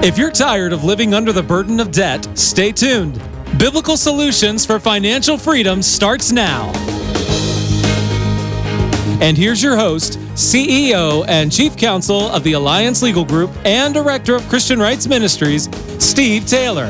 If you're tired of living under the burden of debt, stay tuned. Biblical Solutions for Financial Freedom starts now. And here's your host, CEO and Chief Counsel of the Alliance Legal Group and Director of Christian Rights Ministries, Steve Taylor.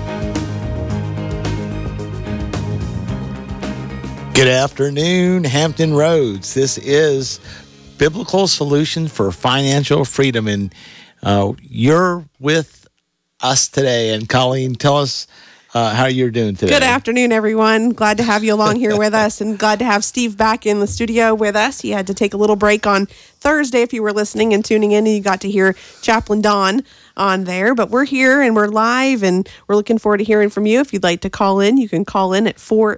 Good afternoon, Hampton Roads. This is Biblical Solutions for Financial Freedom, and you're with us today. And Colleen, tell us how you're doing today. Good afternoon, everyone. Glad to have you along here with us, and glad to have Steve back in the studio with us. He had to take a little break on Thursday. If you were listening and tuning in, and you got to hear Chaplain Don on there. But we're here, and we're live, and we're looking forward to hearing from you. If you'd like to call in, you can call in at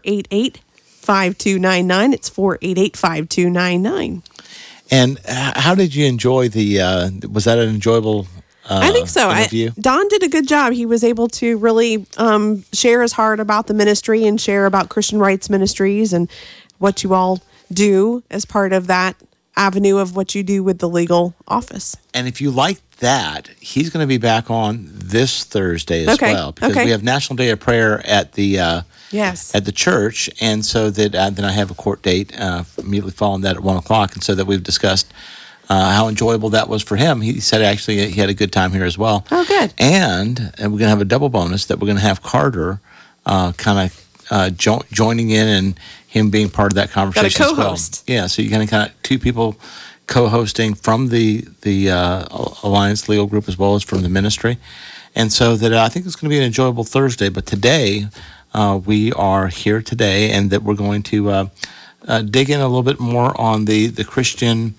488-5299. It's 488-5299. And how did you enjoy was that an enjoyable I think so. Don did a good job. He was able to really share his heart about the ministry and share about Christian Rights Ministries and what you all do as part of that avenue of what you do with the legal office. And if you like that, he's going to be back on this Thursday as well, because we have National Day of Prayer at the at the church, and so that then I have a court date immediately following that at 1:00, and so that we've discussed how enjoyable that was for him. He said actually he had a good time here as well. Oh, good. And we're going to have a double bonus that we're going to have Carter kind of joining in and him being part of that conversation as well. Yeah, so you're going to kind of two people co-hosting from the Alliance Legal Group as well as from the ministry. And so that I think it's going to be an enjoyable Thursday. But today, we are here today, and that we're going to dig in a little bit more on the Christian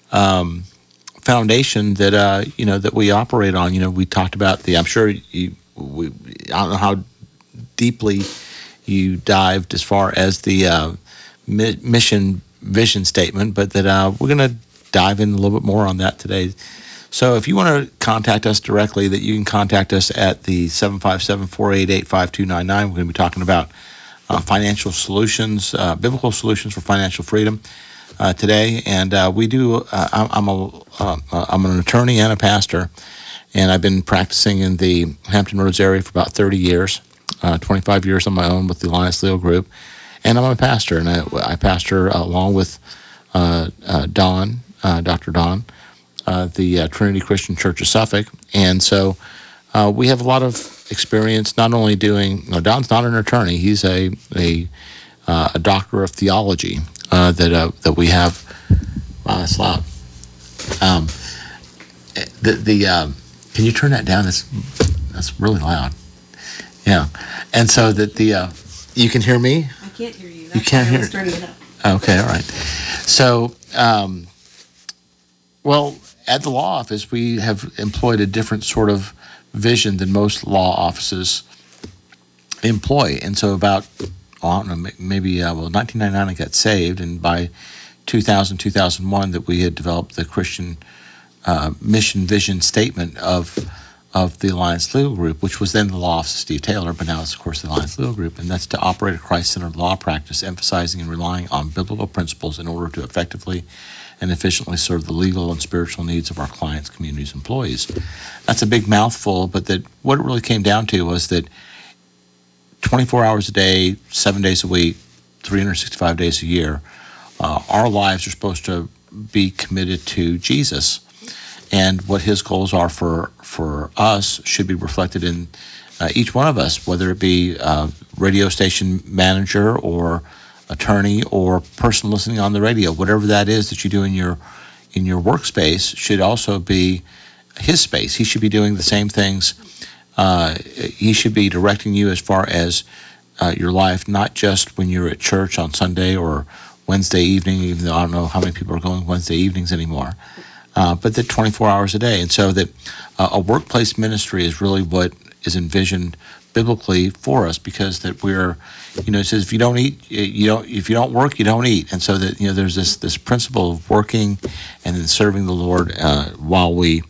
foundation that that we operate on. We talked about I don't know how deeply you dived as far as the mission vision statement, but that we're going to dive in a little bit more on that today. So if you want to contact us directly, that you can contact us at the 757-488-5299. We're going to be talking about financial solutions, biblical solutions for financial freedom today. And we do. I'm an attorney and a pastor, and I've been practicing in the Hampton Roads area for about 30 years, 25 years on my own with the Alliance Legal Group. And I'm a pastor, and I pastor along with Don, Dr. Don, the Trinity Christian Church of Suffolk. And so we have a lot of experience not only doing, Don's not an attorney, he's a doctor of theology that we have. Wow, that's loud. Can you turn that down? That's really loud. Yeah. And so that you can hear me? I can't hear you. You can't hear? Turning it up. Okay, all right. So, well, at the law office, we have employed a different sort of vision than most law offices employ. And so about, I don't know, maybe, 1999 I got saved, and by 2000, 2001 that we had developed the Christian mission vision statement of the Alliance Legal Group, which was then the law office of Steve Taylor, but now it's, of course, the Alliance Legal Group, and that's to operate a Christ-centered law practice, emphasizing and relying on biblical principles in order to effectively and efficiently serve the legal and spiritual needs of our clients, communities, employees. That's a big mouthful, but that what it really came down to was that 24 hours a day, 7 days a week, 365 days a year, our lives are supposed to be committed to Jesus. And what his goals are for us should be reflected in each one of us, whether it be radio station manager or attorney or person listening on the radio. Whatever that is that you do in your workspace should also be his space. He should be doing the same things. He should be directing you as far as your life, not just when you're at church on Sunday or Wednesday evening, even though I don't know how many people are going Wednesday evenings anymore. But that 24 hours a day. And so that a workplace ministry is really what is envisioned biblically for us, because that we're, it says if you don't eat, if you don't work, you don't eat. And so that, there's this principle of working and then serving the Lord while we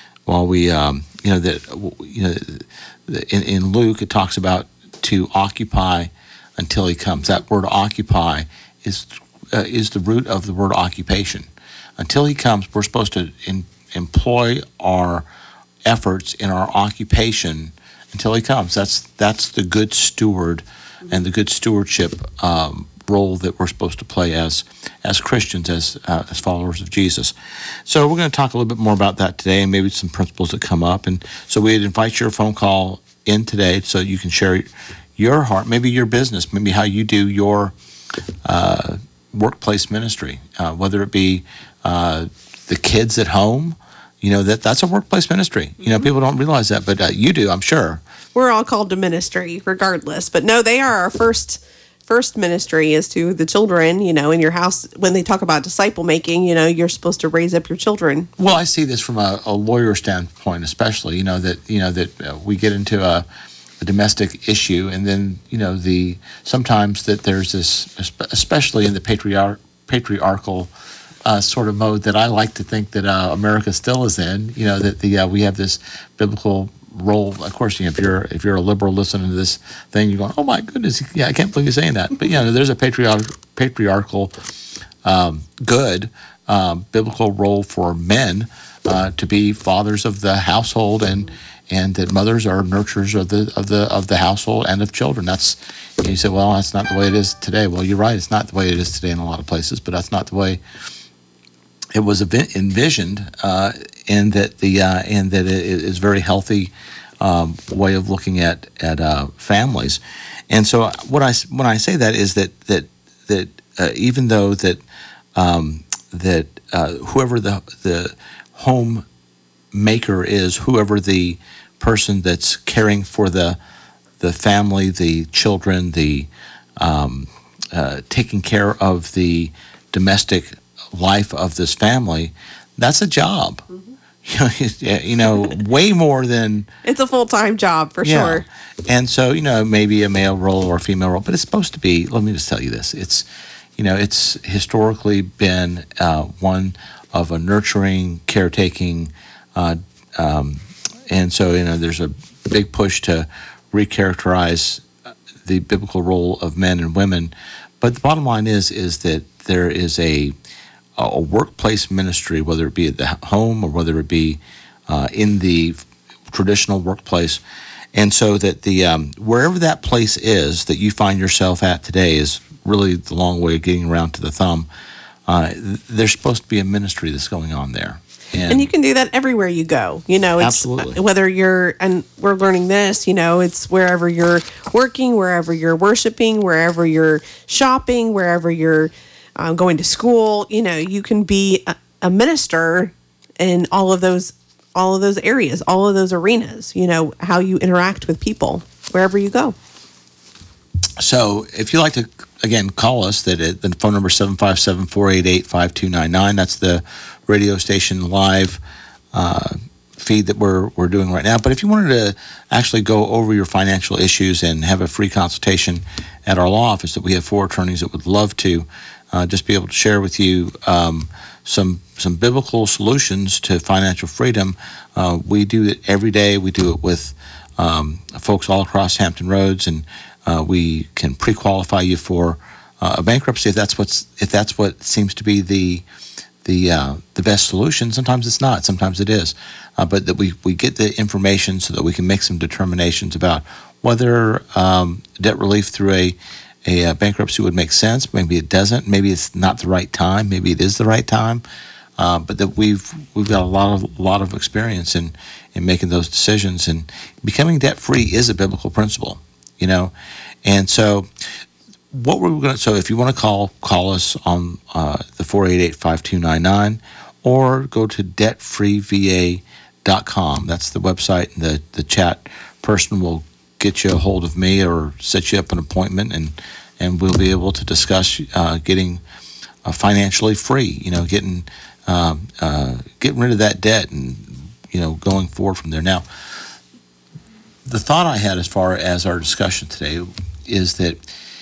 in Luke it talks about to occupy until he comes. That word occupy is the root of the word occupation. Until he comes, we're supposed to employ our efforts in our occupation until he comes. That's the good steward and the good stewardship role that we're supposed to play as Christians, as followers of Jesus. So we're going to talk a little bit more about that today, and maybe some principles that come up. And so we'd invite your phone call in today so you can share your heart, maybe your business, maybe how you do your workplace ministry, whether it be the kids at home. That's a workplace ministry. People don't realize that, but you do, I'm sure. We're all called to ministry regardless, but no, they are our first ministry is to the children, in your house. When they talk about disciple making, you're supposed to raise up your children. Well, I see this from a lawyer standpoint, especially, that we get into a domestic issue, and then, sometimes that there's this, especially in the patriarchal sort of mode that I like to think that America still is in, that we have this biblical role. Of course, if you're a liberal listening to this thing, you're going, oh my goodness, yeah, I can't believe you're saying that. But there's a patriarchal good biblical role for men to be fathers of the household, and that mothers are nurturers of the household and of children. You say, well, that's not the way it is today. Well, you're right, it's not the way it is today in a lot of places, but that's not the way it was envisioned, and that it is very healthy way of looking at families. And so when I say that is that even though that whoever the home maker is, whoever the person that's caring for the family, the children, the taking care of the domestic life of this family, that's a job. Way more than it's a full-time job for sure. And so maybe a male role or a female role, but it's supposed to be. Let me just tell you this: it's historically been one of a nurturing, caretaking, and so there's a big push to recharacterize the biblical role of men and women. But the bottom line is that there is a workplace ministry, whether it be at the home or whether it be in the traditional workplace. And so that the wherever that place is that you find yourself at today is really the long way of getting around to the thumb. There's supposed to be a ministry that's going on there. And you can do that everywhere you go. It's absolutely. Whether and we're learning this, it's wherever you're working, wherever you're worshiping, wherever you're shopping, wherever you're going to school, you can be a minister in all of those areas, all of those arenas, how you interact with people wherever you go. So if you'd like to, again, call us, the phone number is 757-488-5299. That's the radio station live feed that we're doing right now. But if you wanted to actually go over your financial issues and have a free consultation at our law office, that we have 4 attorneys that would love to just be able to share with you some biblical solutions to financial freedom. We do it every day. We do it with folks all across Hampton Roads, and we can pre-qualify you for a bankruptcy if that's what seems to be the best solution. Sometimes it's not. Sometimes it is. But that we get the information so that we can make some determinations about whether debt relief through a bankruptcy would make sense. Maybe it doesn't. Maybe it's not the right time. Maybe it is the right time. But that we've got a lot of experience in making those decisions, and becoming debt free is a biblical principle, And so what we're going to, so if you want to call us on the 488-5299, or go to debtfreeva.com. That's the website, and the chat person will get you a hold of me or set you up an appointment, and we'll be able to discuss getting financially free, getting rid of that debt and, going forward from there. Now, the thought I had as far as our discussion today is that,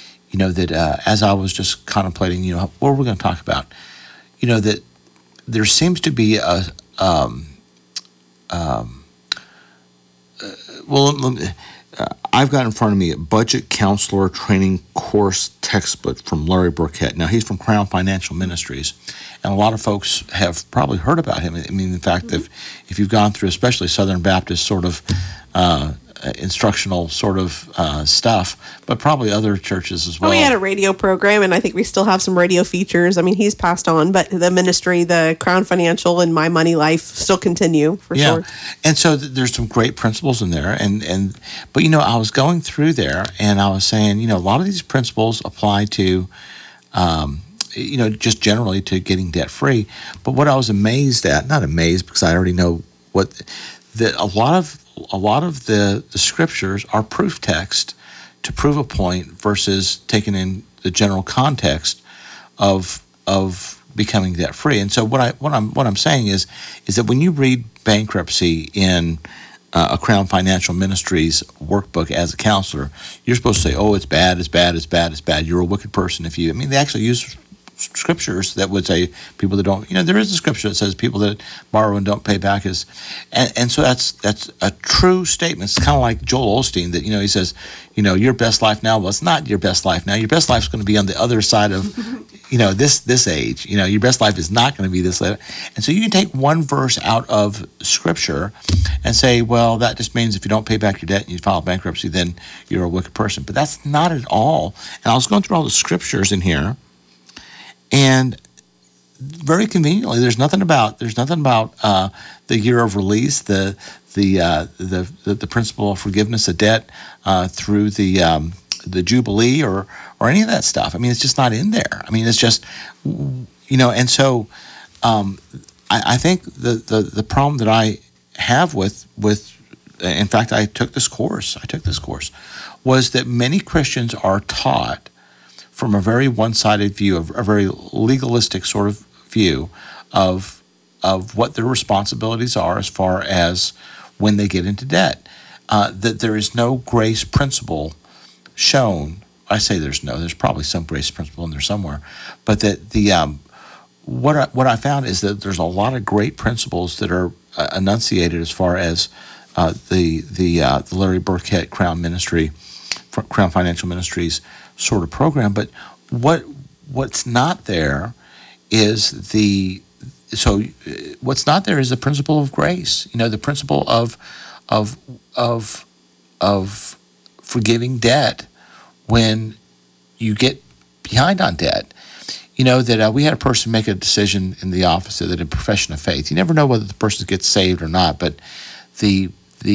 as I was just contemplating, what we're going to talk about, that there seems to be I've got in front of me a budget counselor training course textbook from Larry Burkett. Now, he's from Crown Financial Ministries, and a lot of folks have probably heard about him. I mean, in fact, if you've gone through especially Southern Baptist sort of instructional sort of stuff, but probably other churches as well. We had a radio program, and I think we still have some radio features. I mean, he's passed on, but the ministry, the Crown Financial and My Money Life still continue for sure. And so there's some great principles in there. But, I was going through there, and I was saying, a lot of these principles apply to, just generally to getting debt free. But what I was amazed at, not amazed because I already know that a lot of the scriptures are proof text to prove a point versus taking in the general context of becoming debt free. And so what I'm saying is that when you read bankruptcy in a Crown Financial Ministries workbook as a counselor, you're supposed to say, "Oh, it's bad, it's bad, it's bad, it's bad. You're a wicked person if you." I mean, they actually use scriptures that would say people that don't, there is a scripture that says people that borrow and don't pay back is, and so that's a true statement. It's kind of like Joel Osteen that, he says, your best life now. Well, it's not your best life now. Your best life is going to be on the other side of, this age. Your best life is not going to be this later. And so you can take one verse out of scripture and say, well, that just means if you don't pay back your debt and you file bankruptcy, then you're a wicked person. But that's not at all. And I was going through all the scriptures in here, and very conveniently, there's nothing about the year of release, the principle of forgiveness of debt through the Jubilee or any of that stuff. I mean, it's just not in there. I mean, it's just and so I think the problem that I have with in fact, I took this course was that many Christians are taught from a very one-sided view, a very legalistic sort of view of what their responsibilities are as far as when they get into debt. That there is no grace principle shown. I say there's probably some grace principle in there somewhere, but that what I found is that there's a lot of great principles that are enunciated as far as the Larry Burkett Crown Financial Ministries sort of program. But what's not there is the principle of grace. The principle of forgiving debt when you get behind on debt. That we had a person make a decision in the office that a profession of faith. You never know whether the person gets saved or not, but it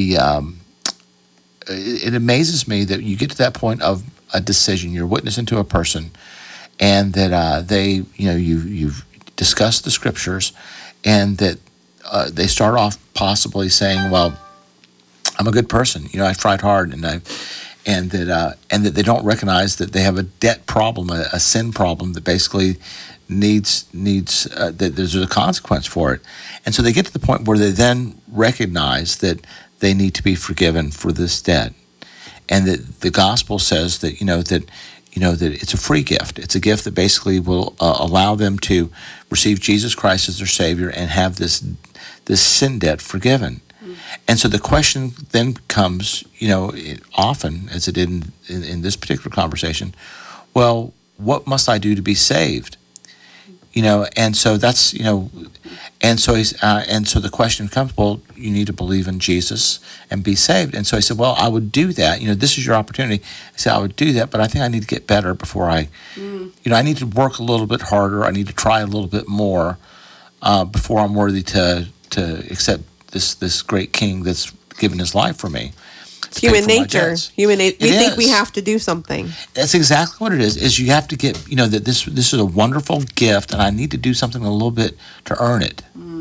amazes me that you get to that point of a decision. You're witnessing to a person, and that you've discussed the scriptures, and that they start off possibly saying, "Well, I'm a good person. I've tried hard, and that they don't recognize that they have a debt problem, a sin problem that basically needs that there's a consequence for it." And so they get to the point where they then recognize that they need to be forgiven for this debt, and that the gospel says that that it's a free gift. It's a gift that basically will allow them to receive Jesus Christ as their Savior and have this sin debt forgiven. And so the question then comes, often, as it did in this particular conversation, well, what must I do to be saved? And so that's, and so the question comes, well, you need to believe in Jesus and be saved. And so I said, well, I would do that. This is your opportunity. I said, I would do that, but I think I need to get better before I need to work a little bit harder. I need to try a little bit more before I'm worthy to accept this great King that's given his life for me. It's human nature. We think we have to do something. That's exactly what it is. Is you have to get, that this is a wonderful gift, and I need to do something a little bit to earn it.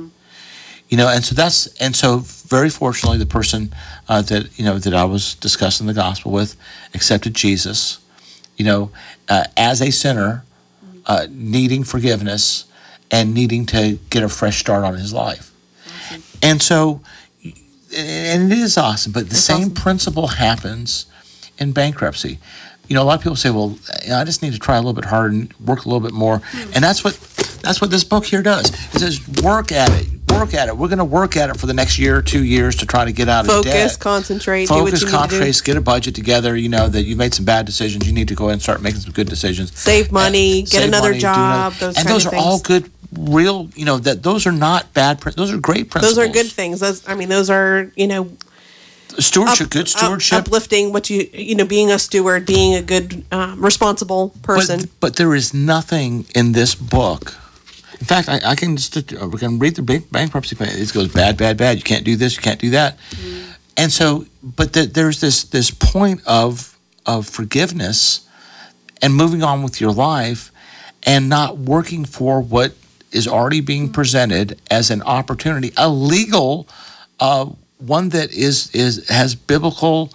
And so very fortunately, the person that I was discussing the gospel with accepted Jesus, as a sinner, needing forgiveness and needing to get a fresh start on his life. Awesome. And so. And it is awesome, but the same principle happens in bankruptcy. A lot of people say, well, I just need to try a little bit harder and work a little bit more. And that's what this book here does. It says, work at it. work at it. We're going to work at it for the next year or 2 years to try to get out of debt. Focus, concentrate, do what you need to do. Get a budget together. You know that you made some bad decisions. You need to go ahead and start making some good decisions. Save money, get another job. Those are all good, real. You know that those are not bad. Those are great principles. Those are good things. Those are stewardship, good stewardship, uplifting what being a steward, being a good, responsible person. But there is nothing in this book. In fact, we can read the bankruptcy plan. It goes bad, bad, bad. You can't do this. You can't do that. Mm-hmm. And so, but there's this point of forgiveness and moving on with your life, and not working for what is already being presented as an opportunity, a legal one that has biblical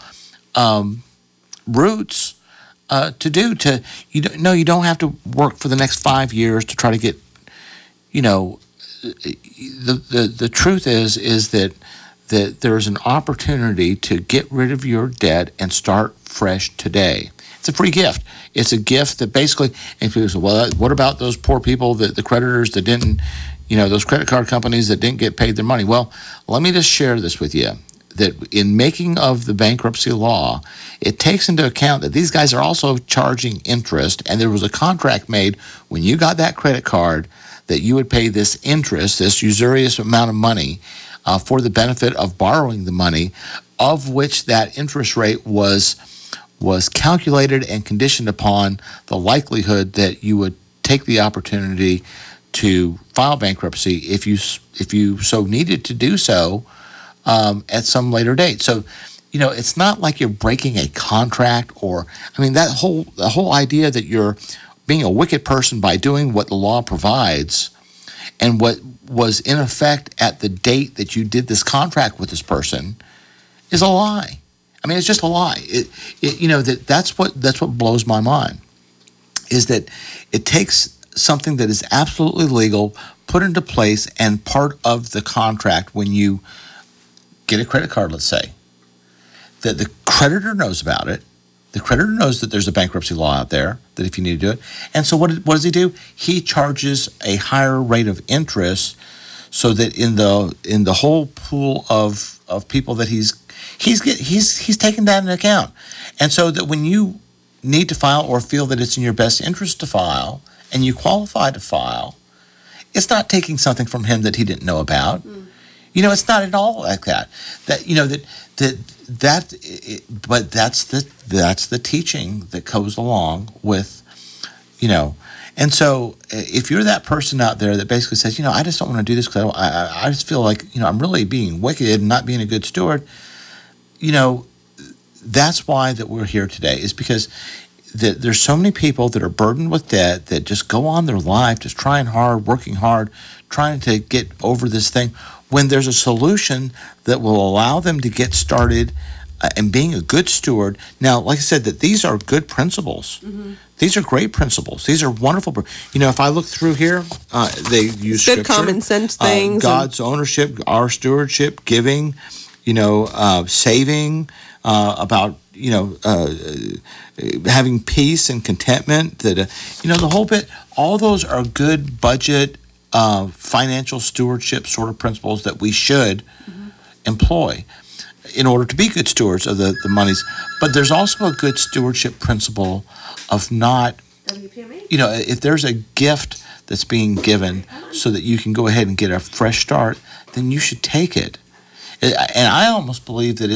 roots to do. You don't have to work for the next 5 years to try to get. The truth is that there's an opportunity to get rid of your debt and start fresh today. It's a free gift. It's a gift that basically, and people say, well, what about those poor people, the creditors that didn't, those credit card companies that didn't get paid their money? Well, let me just share this with you, that in making of the bankruptcy law, it takes into account that these guys are also charging interest, and there was a contract made when you got that credit card that you would pay this interest, this usurious amount of money, for the benefit of borrowing the money, of which that interest rate was calculated and conditioned upon the likelihood that you would take the opportunity to file bankruptcy if you so needed to do so at some later date. So, it's not like you're breaking a contract, the whole idea that you're being a wicked person by doing what the law provides and what was in effect at the date that you did this contract with this person is a lie. It's just a lie. That's what blows my mind, is that it takes something that is absolutely legal, put into place, and part of the contract when you get a credit card, let's say, that the creditor knows about it. The creditor knows that there's a bankruptcy law out there, that if you need to do it. And so what does he do? He charges a higher rate of interest so that in the whole pool of people that he's taking that into account. And so that when you need to file or feel that it's in your best interest to file and you qualify to file, it's not taking something from him that he didn't know about. It's not at all like that. But that's the teaching that goes along with, And so if you're that person out there that basically says, I just don't want to do this because I just feel like, I'm really being wicked and not being a good steward, that's why that we're here today, is because there's so many people that are burdened with debt that just go on their life, just trying hard, working hard, trying to get over this thing, when there's a solution that will allow them to get started and being a good steward. Now, like I said, that these are good principles. Mm-hmm. These are great principles. These are wonderful. If I look through here, they use good scripture, common sense things, God's ownership, our stewardship, giving, saving, about having peace and contentment. That the whole bit. All those are good budget, financial stewardship sort of principles that we should employ in order to be good stewards of the monies. But there's also a good stewardship principle of not, if there's a gift that's being given so that you can go ahead and get a fresh start, then you should take it. And I almost believe that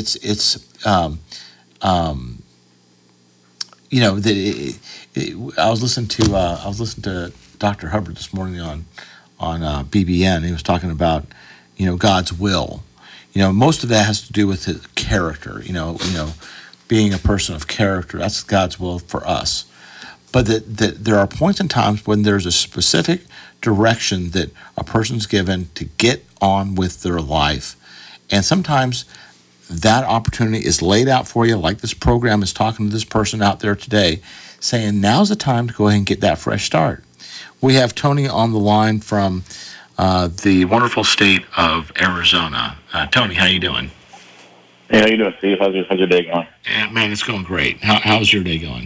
I was listening to Dr. Hubbard this morning on BBN. He was talking about God's will. Most of that has to do with his character. Being a person of character. That's God's will for us. But that there are points and times when there's a specific direction that a person's given to get on with their life, and sometimes that opportunity is laid out for you, like this program is talking to this person out there today, saying now's the time to go ahead and get that fresh start. We have Tony on the line from the wonderful state of Arizona. Tony, how you doing? Hey, how you doing, Steve? How's your day going? Yeah, man, it's going great. How's your day going?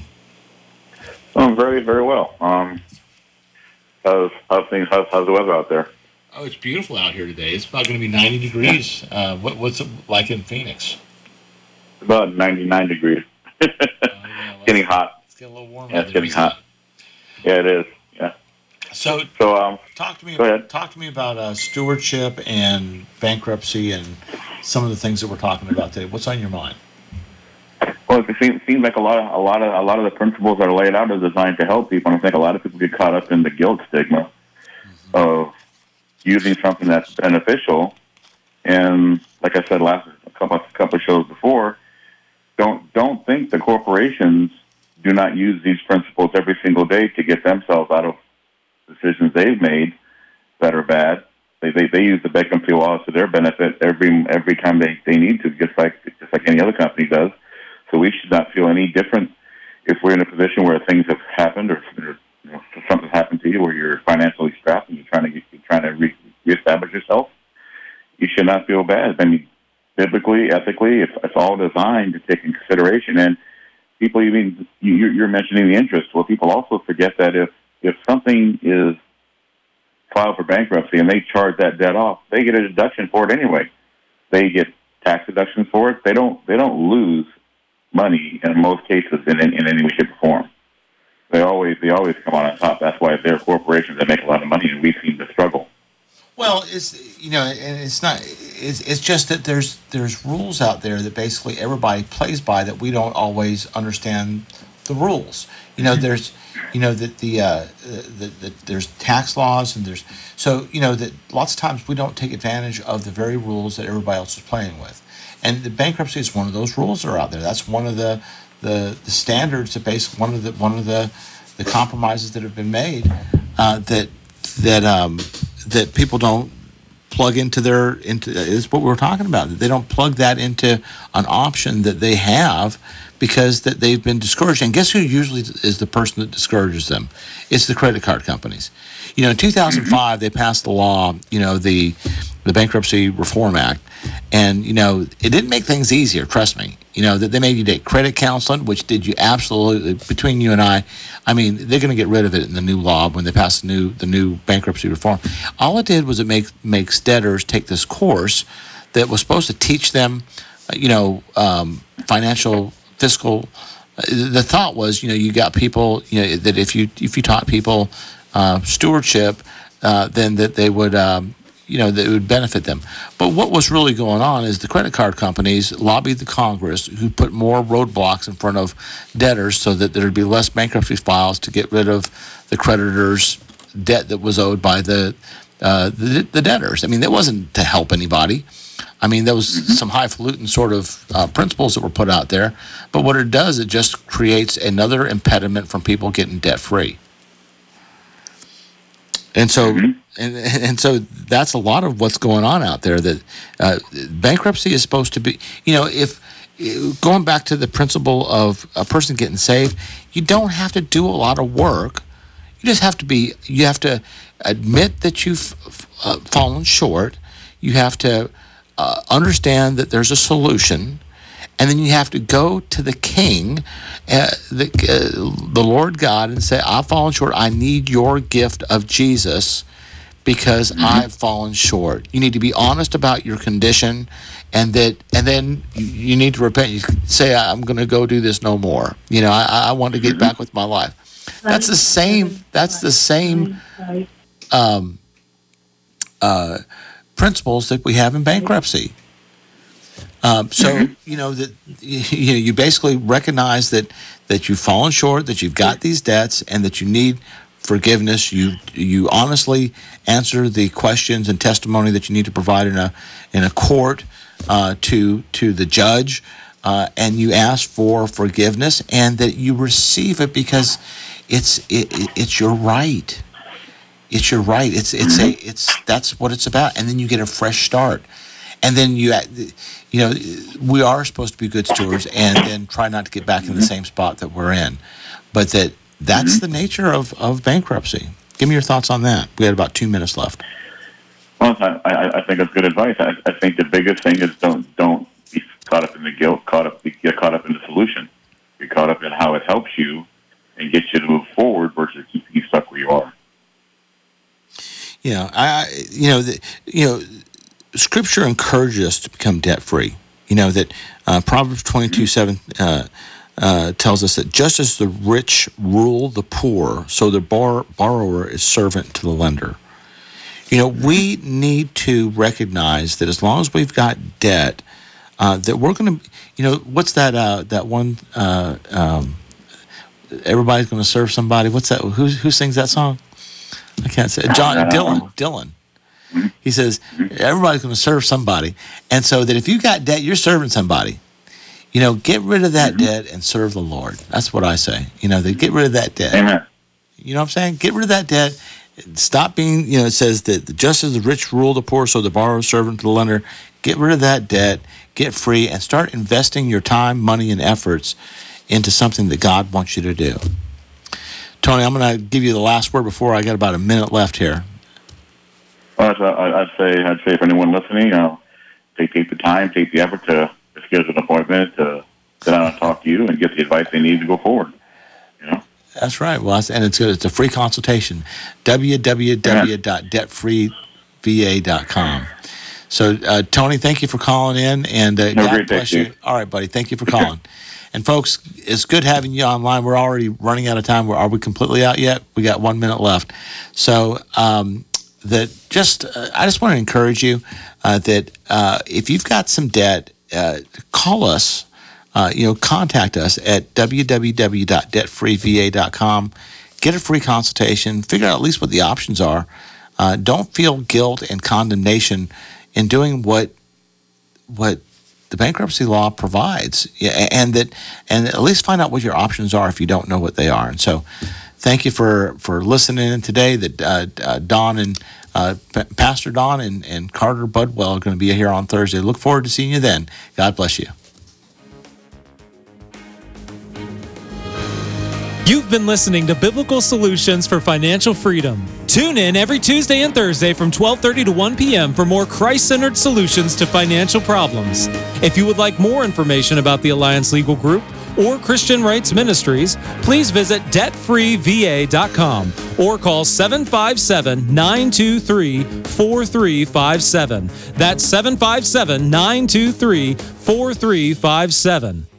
Very, very well. How's the weather out there? Oh, it's beautiful out here today. It's about going to be 90 degrees. What's it like in Phoenix? About 99 degrees. It's getting hot. It's getting a little warm. Yeah, it's getting hot. Yeah, it is. Yeah. So talk to me. Go ahead. Talk to me about stewardship and bankruptcy and some of the things that we're talking about today. What's on your mind? Well, it seems like a lot of the principles that are laid out are designed to help people. And I think a lot of people get caught up in the guilt stigma of using something that's beneficial. And like I said a couple of shows before, don't think the corporations do not use these principles every single day to get themselves out of decisions they've made that are bad. They use the bankruptcy laws to their benefit every time they need to, just like any other company does. So we should not feel any different if we're in a position where things have happened or something's happened to you where you're financially strapped and you're trying to reestablish yourself. You should not feel bad. I mean, biblically, ethically, it's all designed to take into consideration. And people, even you're mentioning the interest. Well, people also forget that if something is filed for bankruptcy and they charge that debt off, they get a deduction for it anyway. They get tax deductions for it. They don't lose money in most cases in any way, shape, or form. They always come on top. That's why they're corporations that make a lot of money, and we seem to struggle. Well, it's just that there's rules out there that basically everybody plays by that we don't always understand the rules. There's there's tax laws and there's that lots of times we don't take advantage of the very rules that everybody else is playing with. And the bankruptcy is one of those rules that are out there. That's one of the standards that basically one of the compromises that have been made that people don't plug into is what we're talking about. They don't plug that into an option that they have because that they've been discouraged. And guess who usually is the person that discourages them? It's the credit card companies. In 2005 they passed the law, the Bankruptcy Reform Act, and it didn't make things easier. Trust me. That they made you take credit counseling, which did you absolutely. Between you and I mean, they're going to get rid of it in the new law when they pass the new bankruptcy reform. All it did was it makes debtors take this course that was supposed to teach them, financial, fiscal. The thought was, you got people, that if you taught people stewardship, then that they would. That it would benefit them. But what was really going on is the credit card companies lobbied the Congress, who put more roadblocks in front of debtors so that there would be less bankruptcy files to get rid of the creditors' debt that was owed by the debtors. I mean, that wasn't to help anybody. I mean, there was some highfalutin sort of principles that were put out there. But what it does, it just creates another impediment from people getting debt-free. And so, and so that's a lot of what's going on out there. That bankruptcy is supposed to be, if going back to the principle of a person getting saved, you don't have to do a lot of work. You just have to admit that you've fallen short. You have to understand that there's a solution. And then you have to go to the King, the Lord God, and say, I've fallen short. I need your gift of Jesus because I've fallen short. You need to be honest about your condition, and then you need to repent. You say, I'm going to go do this no more. I want to get back with my life. That's the same. That's the same principles that we have in bankruptcy. That you basically recognize that you've fallen short, that you've got these debts, and that you need forgiveness. You honestly answer the questions and testimony that you need to provide in a court to the judge, and you ask for forgiveness, and that you receive it because it's your right. It's your right. That's what it's about, and then you get a fresh start. And then we are supposed to be good stewards and then try not to get back in the same spot that we're in. But that's the nature of bankruptcy. Give me your thoughts on that. We had about 2 minutes left. Well, I think that's good advice. I think the biggest thing is don't be caught up in the guilt, get caught up in the solution. Get caught up in how it helps you and gets you to move forward versus keeping you stuck where you are. Scripture encourages us to become debt free. That Proverbs 22:7 tells us that just as the rich rule the poor, so the borrower is servant to the lender. We need to recognize that as long as we've got debt, that we're going to, what's that one? Everybody's going to serve somebody. What's that? Who sings that song? I can't say. Dylan. He says everybody's going to serve somebody, and so that if you got debt, you're serving somebody. Get rid of that debt and serve the Lord. That's what I say. Get rid of that debt. Amen. You know what I'm saying? Get rid of that debt. Stop being. It says that just as the rich rule the poor, so the borrower is servant to the lender. Get rid of that debt. Get free and start investing your time, money, and efforts into something that God wants you to do. Tony, I'm going to give you the last word before I got about a minute left here. Well, I'd say for anyone listening, take the time, take the effort to schedule an appointment to sit down and talk to you and get the advice they need to go forward. That's right. Well, and it's good. It's a free consultation. www.debtfreeva.com. So, Tony, thank you for calling in, and God bless you. All right, buddy. Thank you for calling. And folks, it's good having you online. We're already running out of time. Are we completely out yet? We got 1 minute left. So I just want to encourage you that if you've got some debt, call us. Contact us at www.debtfreeva.com. Get a free consultation. Figure out at least what the options are. Don't feel guilt and condemnation in doing what the bankruptcy law provides, and at least find out what your options are if you don't know what they are. And so, thank you for listening in today. That Don and Pastor Don and Carter Budwell are going to be here on Thursday. Look forward to seeing you then. God bless you. You've been listening to Biblical Solutions for Financial Freedom. Tune in every Tuesday and Thursday from 12:30 to 1 p.m. for more Christ-centered solutions to financial problems. If you would like more information about the Alliance Legal Group or Christian Rights Ministries, please visit debtfreeva.com or call 757-923-4357. That's 757-923-4357.